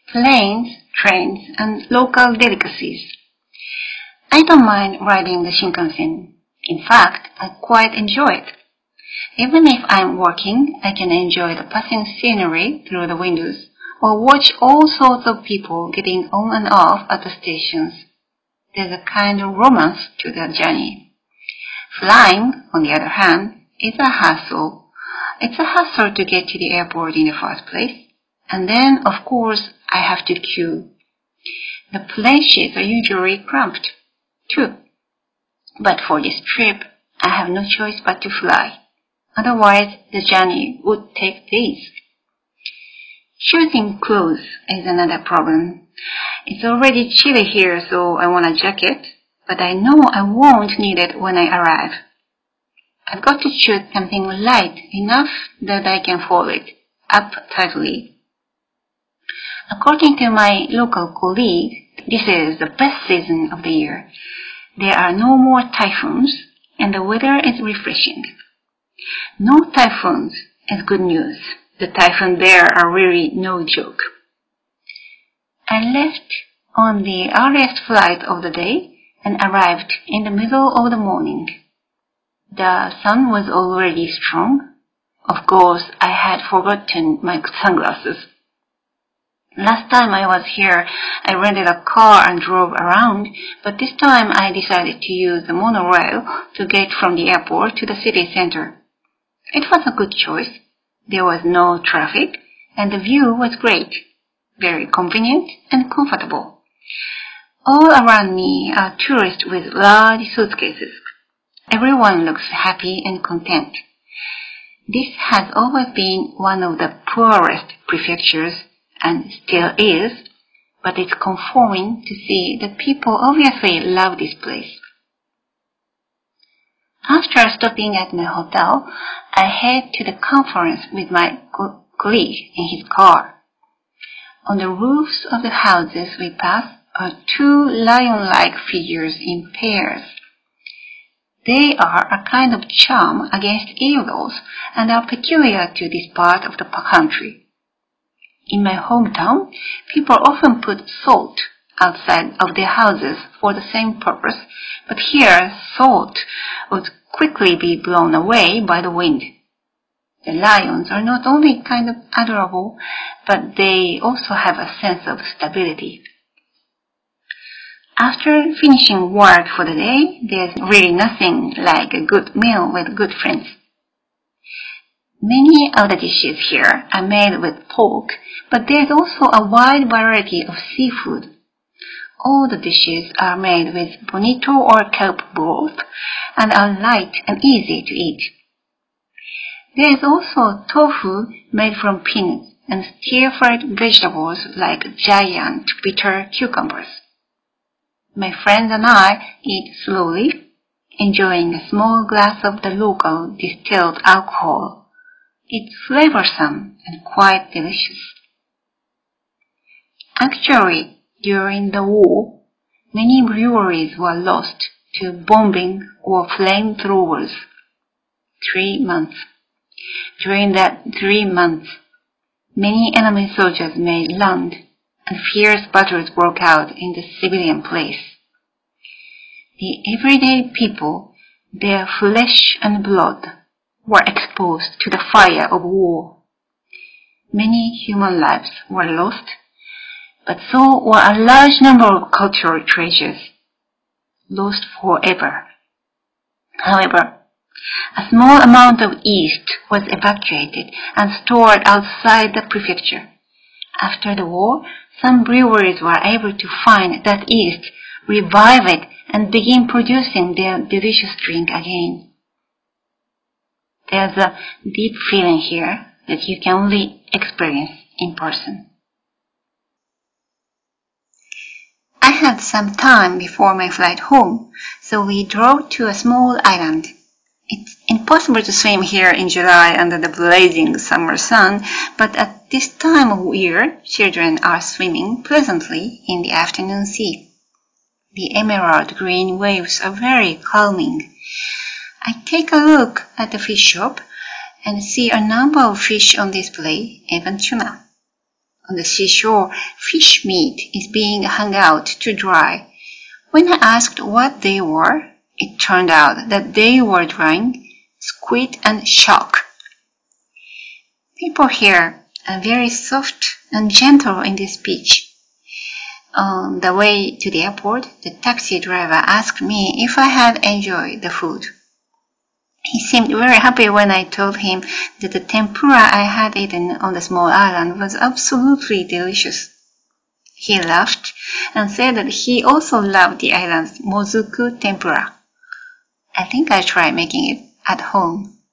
planes, trains, and local delicacies. I don't mind riding the Shinkansen. In fact, I quite enjoy it. Even if I'm working, I can enjoy the passing scenery through the windows or watch all sorts of people getting on and off at the stations. There's a kind of romance to the journey. Flying, on the other hand, is a hassle. It's a hassle to get to the airport in the first place. And then, of course, I have to queue. The places are usually cramped, too. But for this trip, I have no choice but to fly. Otherwise, the journey would take days. Choosing clothes is another problem. It's already chilly here, so I want a jacket, but I know I won't need it when I arrive. I've got to choose something light enough that I can fold it up tightly. According to my local colleague, this is the best season of the year. There are no more typhoons, and the weather is refreshing. No typhoons is good news. The typhoons there are really no joke. I left on the earliest flight of the day and arrived in the middle of the morning. The sun was already strong. Of course, I had forgotten my sunglasses. Last time I was here, I rented a car and drove around, but this time I decided to use the monorail to get from the airport to the city center. It was a good choice. There was no traffic, and the view was great, very convenient and comfortable. All around me are tourists with large suitcases. Everyone looks happy and content. This has always been one of the poorest prefectures, and still is, but it's comforting to see that people obviously love this place. After stopping at my hotel, I head to the conference with my colleague in his car. On the roofs of the houses we pass are two lion-like figures in pairs. They are a kind of charm against evils and are peculiar to this part of the country. In my hometown, people often put salt outside of their houses for the same purpose, but here salt would quickly be blown away by the wind. The lions are not only kind of adorable, but they also have a sense of stability. After finishing work for the day, there's really nothing like a good meal with good friends. Many of the dishes here are made with pork, but there's also a wide variety of seafood. All the dishes are made with bonito or kelp broth and are light and easy to eat. There is also tofu made from peanuts and stir-fried vegetables like giant bitter cucumbers. My friends and I eat slowly, enjoying a small glass of the local distilled alcohol. It's flavorsome and quite delicious. Actually, during the war, many breweries were lost to bombing or flamethrowers. 3 months. During that 3 months, many enemy soldiers made land, and fierce battles broke out in the civilian place. The everyday people, their flesh and blood, were exposed to the fire of war. Many human lives were lost, but so were a large number of cultural treasures, lost forever. However, a small amount of yeast was evacuated and stored outside the prefecture. After the war, some breweries were able to find that yeast, revive it, and begin producing their delicious drink again. There's a deep feeling here that you can only experience in person. I had some time before my flight home, so we drove to a small island. It's impossible to swim here in July under the blazing summer sun, but at this time of year, children are swimming pleasantly in the afternoon sea. The emerald green waves are very calming. I take a look at the fish shop and see a number of fish on display, even tuna. On the seashore, fish meat is being hung out to dry. When I asked what they were, it turned out that they were drying squid and shark. People here are very soft and gentle in this beach. On the way to the airport, the taxi driver asked me if I had enjoyed the food. He seemed very happy when I told him that the tempura I had eaten on the small island was absolutely delicious. He laughed and said that he also loved the island's mozuku tempura. I think I'll try making it at home.